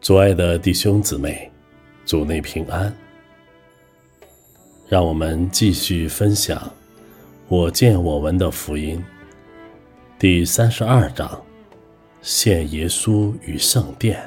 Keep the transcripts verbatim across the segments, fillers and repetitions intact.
主爱的弟兄姊妹，主内平安。让我们继续分享我见我闻的福音第三十二章，献耶稣与圣殿。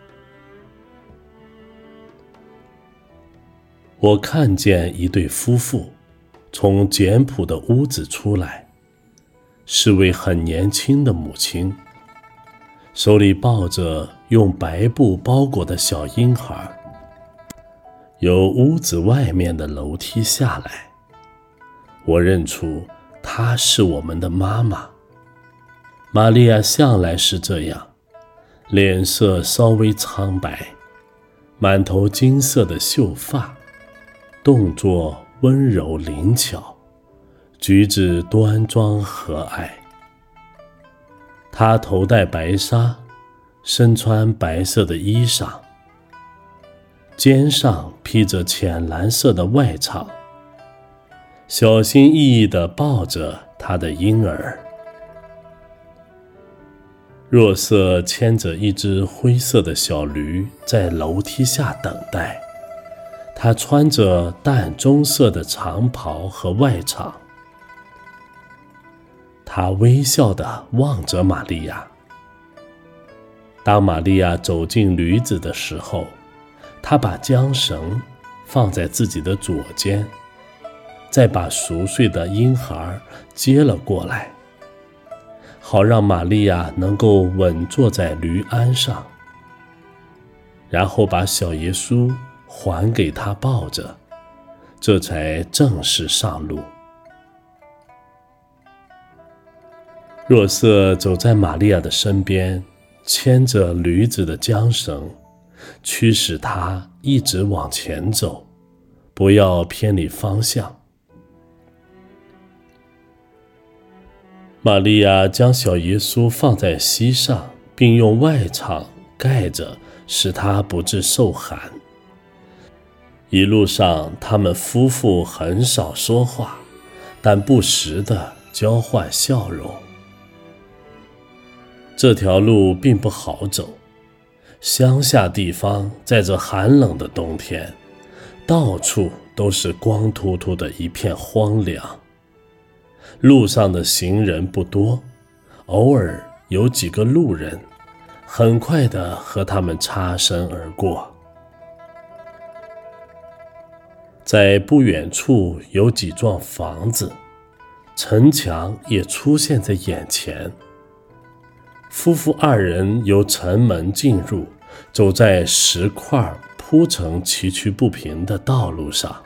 我看见一对夫妇从简朴的屋子出来，是位很年轻的母亲，手里抱着用白布包裹的小婴孩，由屋子外面的楼梯下来。我认出她是我们的妈妈。玛利亚向来是这样，脸色稍微苍白，满头金色的秀发，动作温柔灵巧，举止端庄和蔼。她头戴白纱，身穿白色的衣裳，肩上披着浅蓝色的外裳，小心翼翼地抱着她的婴儿。若瑟牵着一只灰色的小驴在楼梯下等待，他穿着淡棕色的长袍和外裳。他微笑地望着玛利亚。当玛利亚走进驴子的时候，他把缰绳放在自己的左肩，再把熟睡的婴孩接了过来，好让玛利亚能够稳坐在驴鞍上，然后把小耶稣还给他抱着，这才正式上路。若瑟走在玛利亚的身边，牵着驴子的缰绳，驱使他一直往前走，不要偏离方向。玛利亚将小耶稣放在膝上，并用外裳盖着，使他不致受寒。一路上，他们夫妇很少说话，但不时地交换笑容。这条路并不好走，乡下地方在这寒冷的冬天，到处都是光秃秃的一片荒凉。路上的行人不多，偶尔有几个路人，很快地和他们擦身而过。在不远处有几幢房子，城墙也出现在眼前。夫妇二人由城门进入，走在石块铺成崎岖不平的道路上。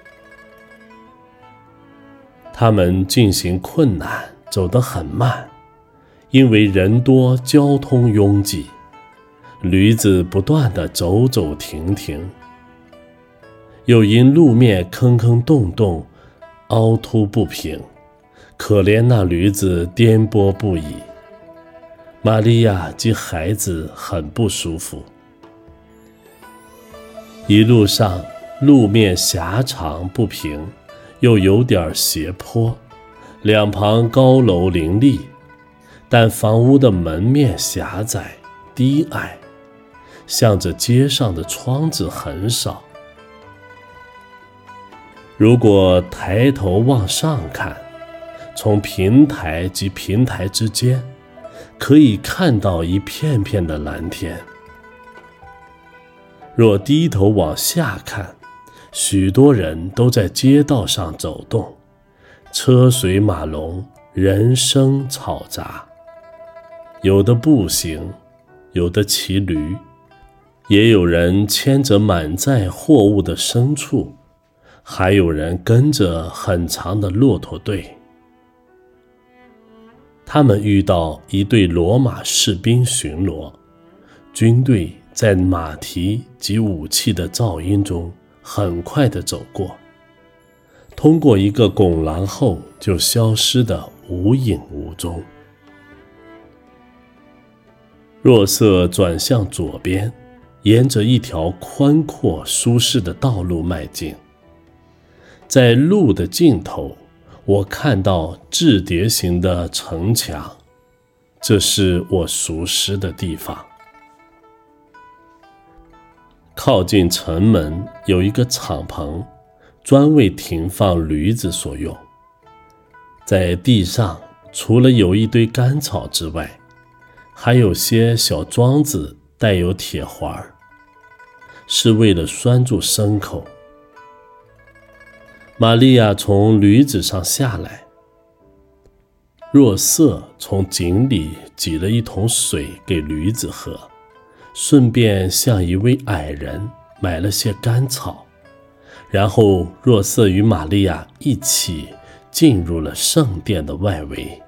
他们进行困难，走得很慢，因为人多，交通拥挤，驴子不断地走走停停，又因路面坑坑洞洞，凹凸不平，可怜那驴子颠簸不已。玛利亚及孩子很不舒服。一路上路面狭长不平，又有点斜坡，两旁高楼林立，但房屋的门面狭窄低矮，向着街上的窗子很少。如果抬头往上看，从平台及平台之间可以看到一片片的蓝天。若低头往下看，许多人都在街道上走动，车水马龙，人声嘈杂，有的步行，有的骑驴，也有人牵着满载货物的牲畜，还有人跟着很长的骆驼队。他们遇到一队罗马士兵巡逻，军队在马蹄及武器的噪音中很快地走过，通过一个拱廊后就消失得无影无踪。若瑟转向左边，沿着一条宽阔舒适的道路迈进。在路的尽头，我看到雉蝶形的城墙，这是我熟识的地方。 靠近城门有一个敞篷，专为停放驴子所用。在地上除了有一堆干草之外，还有些小桩子带有铁环，是为了拴住牲口。玛利亚从驴子上下来，若瑟从井里挤了一桶水给驴子喝，顺便向一位矮人买了些干草，然后若瑟与玛利亚一起进入了圣殿的外围。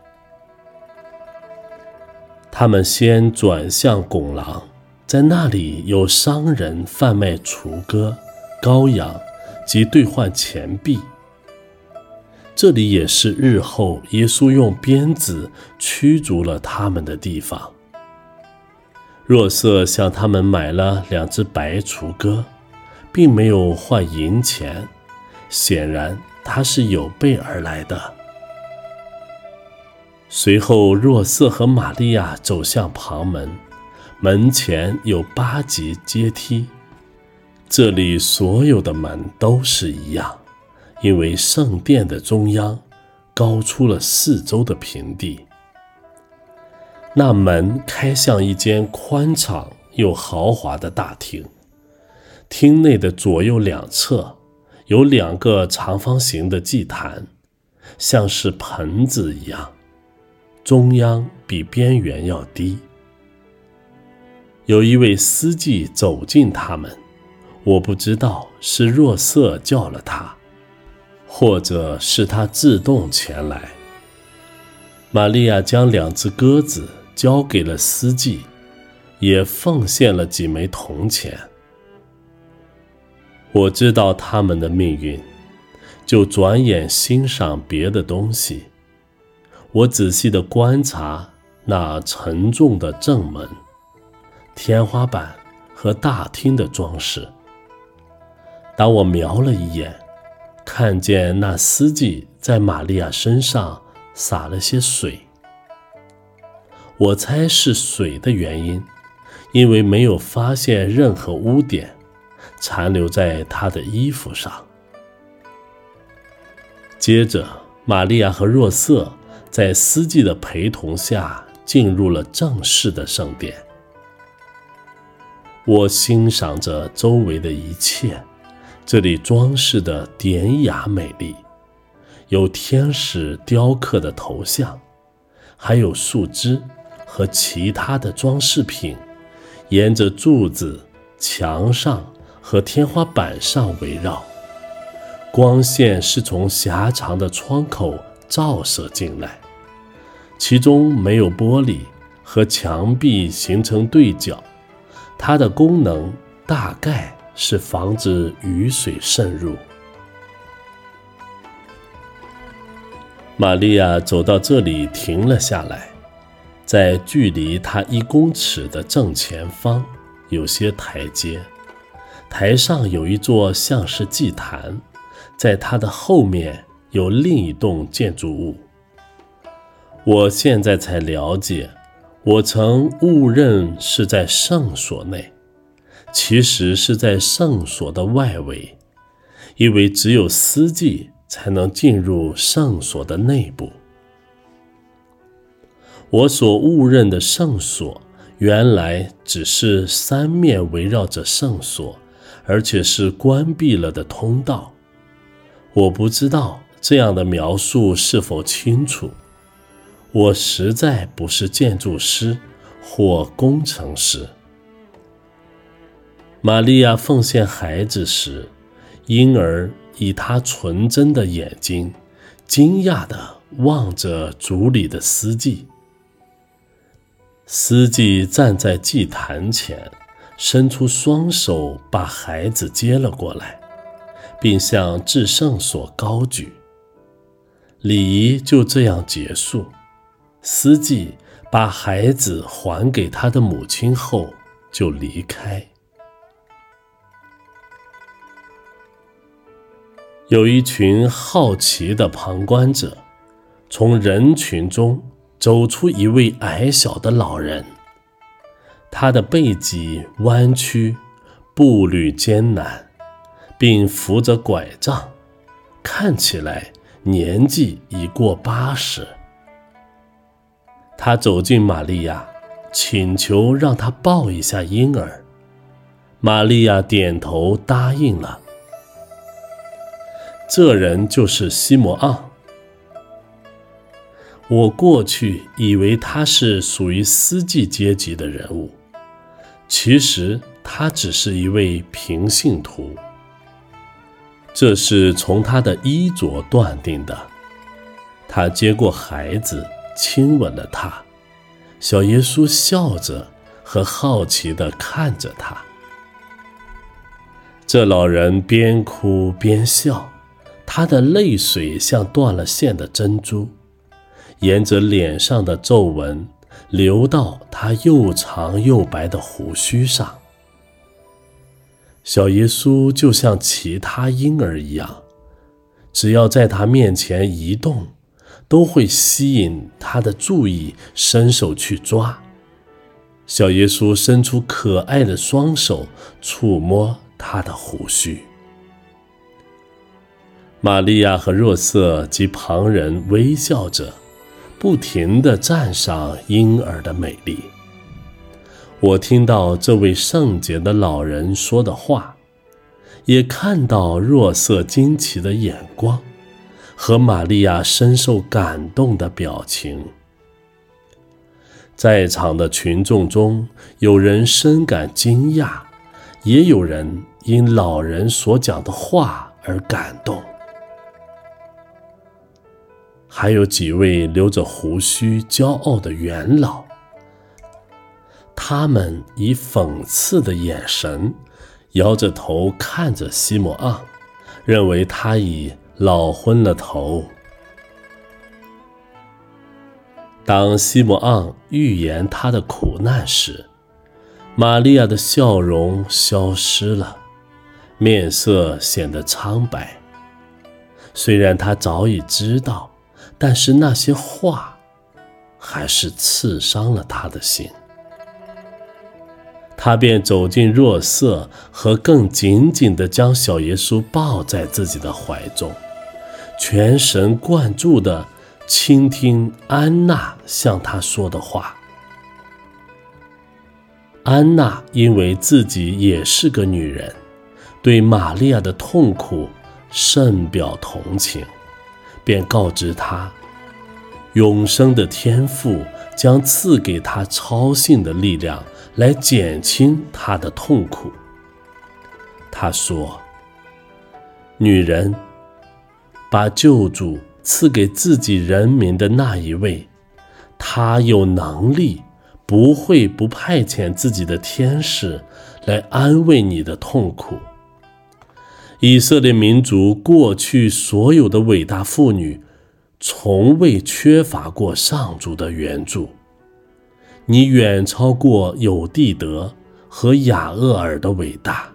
他们先转向拱廊，在那里有商人贩卖雏鸽、羔羊及兑换钱币。这里也是日后耶稣用鞭子驱逐了他们的地方。若瑟向他们买了两只白雏鸽，并没有换银钱，显然他是有备而来的。随后若瑟和玛利亚走向旁门，门前有八级阶梯，这里所有的门都是一样，因为圣殿的中央高出了四周的平地。那门开向一间宽敞又豪华的大厅，厅内的左右两侧有两个长方形的祭坛，像是盆子一样，中央比边缘要低。有一位司祭走近他们，我不知道是若瑟叫了他，或者是他自动前来。玛利亚将两只鸽子交给了司祭，也奉献了几枚铜钱。我知道他们的命运，就转眼欣赏别的东西。我仔细地观察那沉重的正门、天花板和大厅的装饰。当我瞄了一眼，看见那司祭在玛利亚身上洒了些水。我猜是水的原因，因为没有发现任何污点残留在她的衣服上。接着，玛利亚和若瑟在司祭的陪同下进入了正式的圣殿。我欣赏着周围的一切，这里装饰的典雅美丽，有天使雕刻的头像，还有树枝和其他的装饰品沿着柱子、墙上和天花板上围绕。光线是从狭长的窗口照射进来，其中没有玻璃，和墙壁形成对角。它的功能大概是防止雨水渗入。玛利亚走到这里停了下来，在距离她一公尺的正前方有些台阶，台上有一座像是祭坛，在它的后面有另一栋建筑物。我现在才了解，我曾误认是在圣所内，其实是在圣所的外围，因为只有司祭才能进入圣所的内部。我所误认的圣所，原来只是三面围绕着圣所，而且是关闭了的通道。我不知道这样的描述是否清楚，我实在不是建筑师或工程师。玛利亚奉献孩子时，婴儿以他纯真的眼睛惊讶地望着主里的司祭。司祭站在祭坛前，伸出双手把孩子接了过来，并向至圣所高举。礼仪就这样结束，司祭把孩子还给他的母亲后就离开。有一群好奇的旁观者，从人群中走出一位矮小的老人，他的背脊弯曲， 步履艰难，并扶着拐杖，看起来年纪已过八十。他走近玛利亚，请求让他抱一下婴儿。玛利亚点头答应了。这人就是西摩盎。我过去以为他是属于司祭阶级的人物，其实他只是一位平信徒。这是从他的衣着断定的。他接过孩子，亲吻了他。小耶稣笑着和好奇地看着他。这老人边哭边笑，他的泪水像断了线的珍珠，沿着脸上的皱纹流到他又长又白的胡须上。小耶稣就像其他婴儿一样，只要在他面前移动，都会吸引他的注意，伸手去抓。小耶稣伸出可爱的双手，触摸他的胡须。玛利亚和若瑟及旁人微笑着，不停地赞赏婴儿的美丽。我听到这位圣洁的老人说的话，也看到若瑟惊奇的眼光和玛利亚深受感动的表情。在场的群众中，有人深感惊讶，也有人因老人所讲的话而感动。还有几位留着胡须骄傲的元老，他们以讽刺的眼神摇着头看着西摩盎，认为他已老昏了头。当西摩盎预言他的苦难时，玛利亚的笑容消失了，面色显得苍白。虽然他早已知道，但是那些话还是刺伤了他的心。他便走进若瑟，和更紧紧地将小耶稣抱在自己的怀中，全神贯注地倾听安娜向他说的话。安娜因为自己也是个女人，对玛利亚的痛苦甚表同情，便告知她，永生的天父将赐给她超性的力量，来减轻她的痛苦。他说，女人，把救主赐给自己人民的那一位，他有能力，不会不派遣自己的天使来安慰你的痛苦。以色列民族过去所有的伟大妇女，从未缺乏过上主的援助。你远超过有地德和雅厄尔的伟大。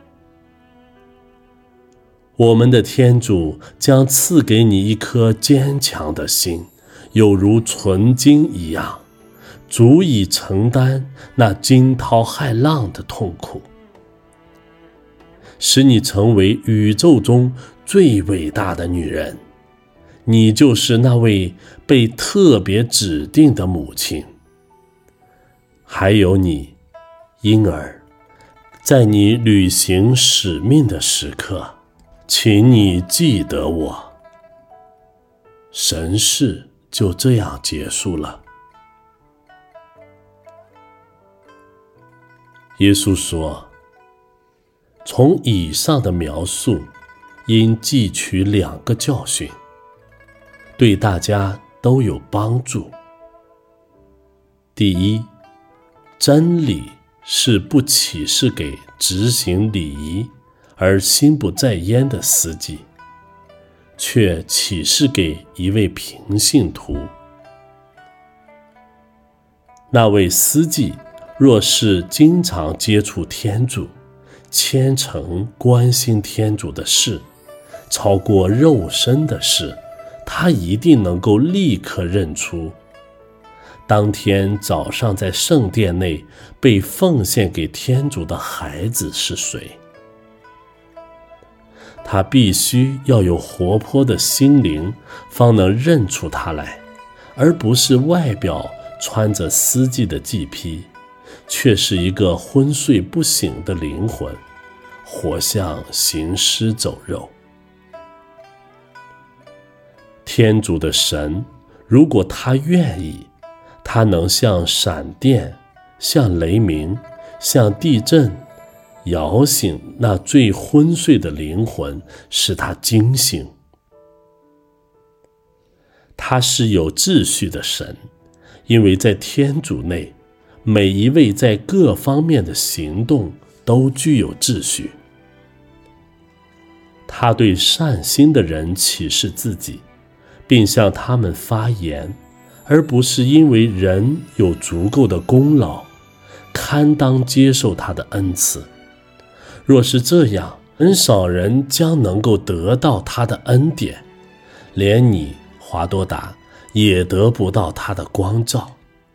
我们的天主将赐给你一颗坚强的心，有如纯金一样，足以承担那惊涛骇浪的痛苦，使你成为宇宙中最伟大的女人。你就是那位被特别指定的母亲。还有你，婴儿，在你履行使命的时刻，请你记得我。神事就这样结束了。耶稣说，从以上的描述应汲取两个教训，对大家都有帮助。第一，真理是不启示给执行礼仪而心不在焉的司机，却启示给一位平信徒。那位司机若是经常接触天主，虔诚关心天主的事，超过肉身的事，他一定能够立刻认出。 当天早上在圣殿内被奉献给天主的孩子是谁。他必须要有活泼的心灵，方能认出他来，而不是外表穿着司祭的祭披，却是一个昏睡不醒的灵魂，活像行尸走肉。天主的神，如果他愿意，他能像闪电，像雷鸣，像地震，摇醒那最昏睡的灵魂，使他惊醒。他是有秩序的神，因为在天主内，每一位在各方面的行动都具有秩序。他对善心的人启示自己，并向他们发言，而不是因为人有足够的功劳，堪当接受他的恩赐。若是这样，很少人将能够得到他的恩典，连你华多达也得不到他的光照。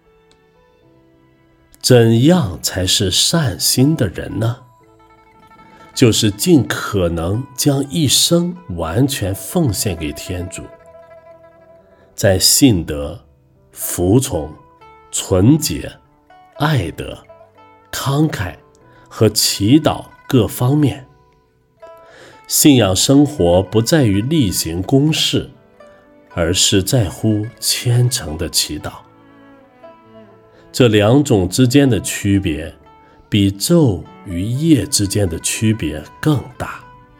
怎样才是善心的人呢？就是尽可能将一生完全奉献给天主，在信德、服从、纯洁、爱德、慷慨和祈祷各方面。信仰生活不在于例行公事，而是在乎虔诚的祈祷。这两种之间的区别，比昼与夜之间的区别更大。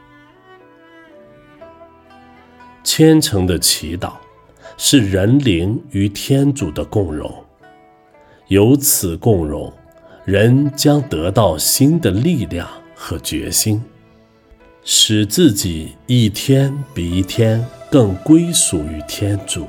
虔诚的祈祷是人灵与天主的共融，由此共融，人将得到新的力量和决心，使自己一天比一天更归属于天主。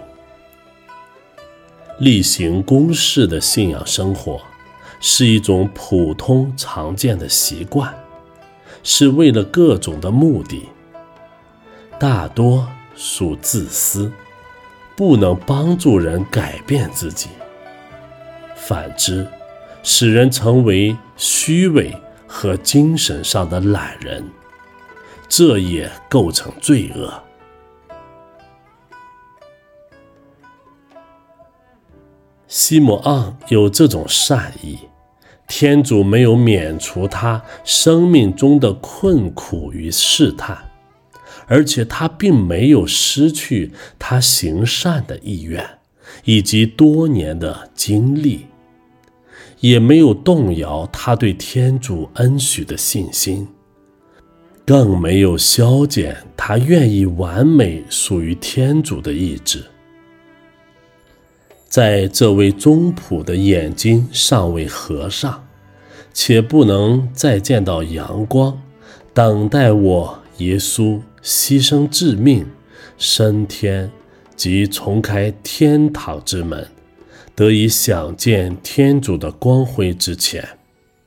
例行公事的信仰生活是一种普通常见的习惯，是为了各种的目的，大多属自私，不能帮助人改变自己，反之，使人成为虚伪和精神上的懒人，这也构成罪恶。西摩昂有这种善意，天主没有免除他生命中的困苦与试探，而且他并没有失去他行善的意愿以及多年的经历，也没有动摇他对天主恩许的信心，更没有消减他愿意完美属于天主的意志。在这位宗仆的眼睛尚未合上，且不能再见到阳光，等待我耶稣牺牲致命，升天及重开天堂之门，得以享见天主的光辉之前，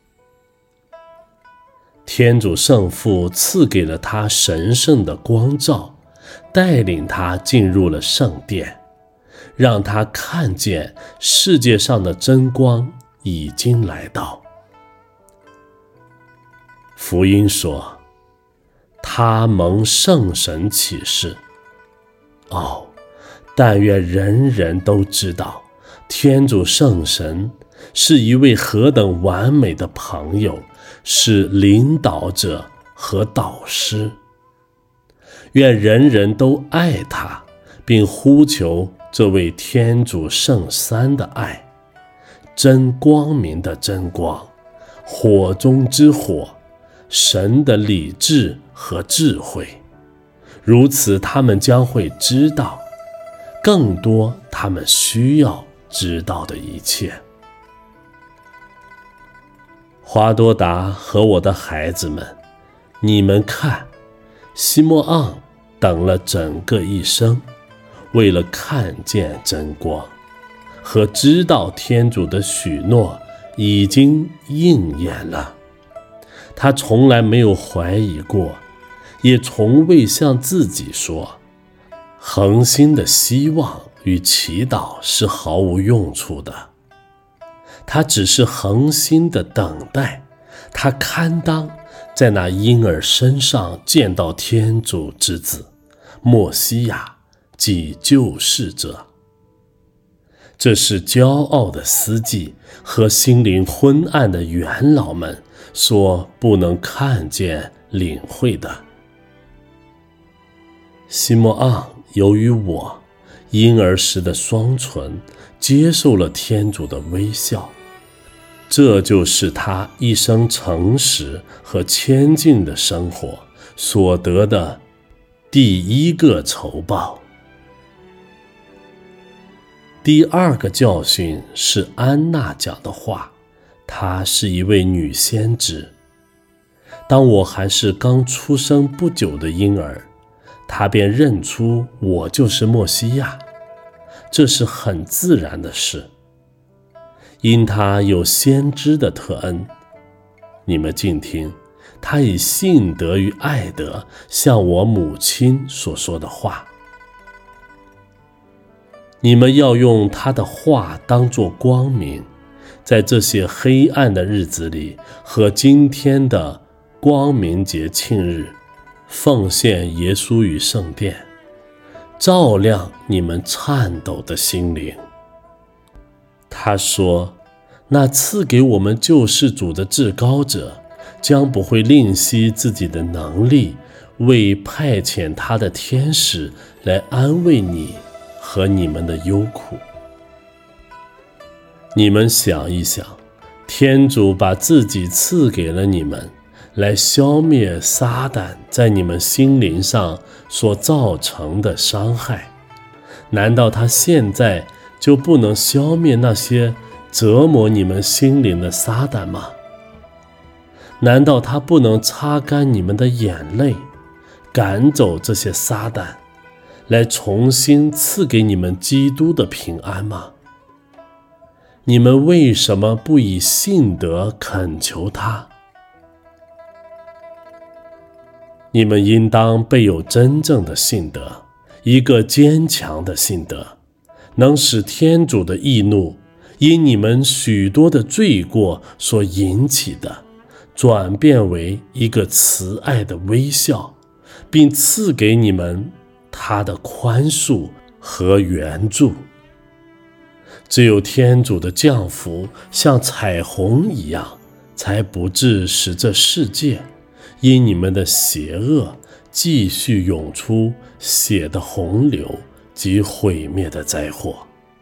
天主圣父赐给了他神圣的光照，带领他进入了圣殿，让他看见世界上的真光已经来到。福音说，他蒙圣神启示。哦，但愿人人都知道，天主圣神是一位何等完美的朋友，是领导者和导师。愿人人都爱他，并呼求这位天主圣三的爱，真光明的真光，火中之火，神的理智和智慧。如此他们将会知道更多他们需要知道的一切。华多达和我的孩子们，你们看，西莫昂等了整个一生，为了看见真光和知道天主的许诺已经应验了。他从来没有怀疑过，也从未向自己说，恒心的希望与祈祷是毫无用处的。 他只是恒心的等待，他堪当在那婴儿身上见到天主之子默西亚，即救世者。这是骄傲的司机和心灵昏暗的元老们所不能看见领会的。西莫昂由于我婴儿时的双唇接受了天主的微笑，这就是他一生诚实和谦敬的生活所得的第一个酬报。第二个教训是安娜讲的话，她是一位女先知。当我还是刚出生不久的婴儿，她便认出我就是默西亚，这是很自然的事，因她有先知的特恩。你们静听，她以信德与爱德向我母亲所说的话。你们要用他的话当作光明，在这些黑暗的日子里和今天的光明节庆日，奉献耶稣与圣殿，照亮你们颤抖的心灵。他说，那赐给我们救世主的至高者将不会吝惜自己的能力，为派遣他的天使来安慰你和你们的忧苦。你们想一想，天主把自己赐给了你们，来消灭撒旦在你们心灵上所造成的伤害，难道他现在就不能消灭那些折磨你们心灵的撒旦吗？难道他不能擦干你们的眼泪，赶走这些撒旦，来重新赐给你们基督的平安吗？你们为什么不以信德恳求他？你们应当备有真正的信德，一个坚强的信德，能使天主的义怒因你们许多的罪过所引起的，转变为一个慈爱的微笑，并赐给你们他的宽恕和援助。只有天主的降福像彩虹一样，才不致使这世界因你们的邪恶继续涌出血的洪流及毁灭的灾祸。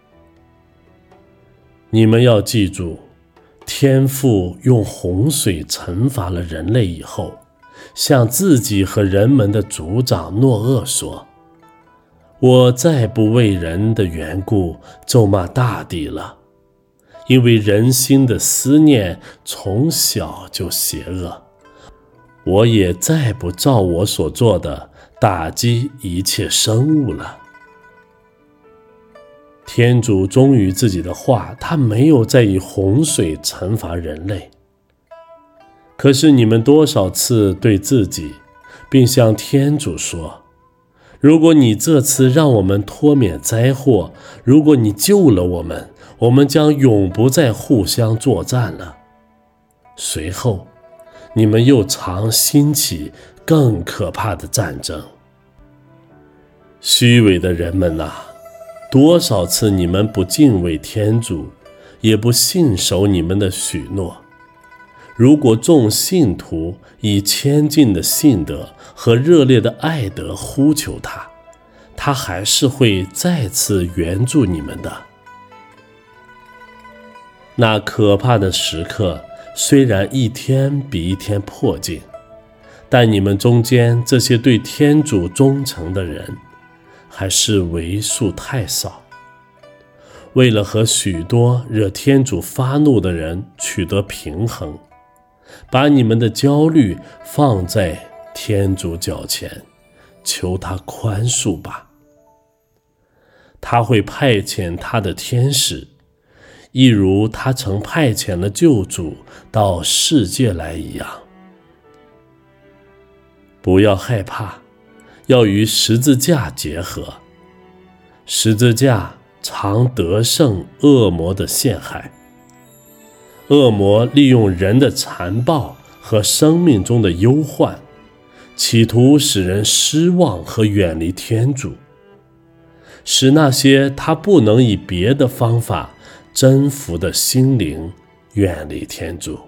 你们要记住，天父用洪水惩罚了人类以后，向自己和人们的族长诺厄说，我再不为人的缘故咒骂大地了，因为人心的思念从小就邪恶，我也再不照我所做的打击一切生物了。天主忠于自己的话，他没有再以洪水惩罚人类。可是你们多少次对自己并向天主说，如果你这次让我们脱免灾祸，如果你救了我们，我们将永不再互相作战了。随后你们又常兴起更可怕的战争。虚伪的人们啊，多少次你们不敬畏天主，也不信守你们的许诺。如果众信徒以谦敬的信德和热烈的爱德呼求他，他还是会再次援助你们的。那可怕的时刻虽然一天比一天迫近，但你们中间这些对天主忠诚的人还是为数太少。为了和许多惹天主发怒的人取得平衡，把你们的焦虑放在天主脚前，求他宽恕吧。他会派遣他的天使，一如他曾派遣了救主到世界来一样。不要害怕，要与十字架结合。十字架常得胜恶魔的陷害。 恶魔利用人的残暴和生命中的忧患，企图使人失望和远离天主，使那些他不能以别的方法征服的心灵远离天主。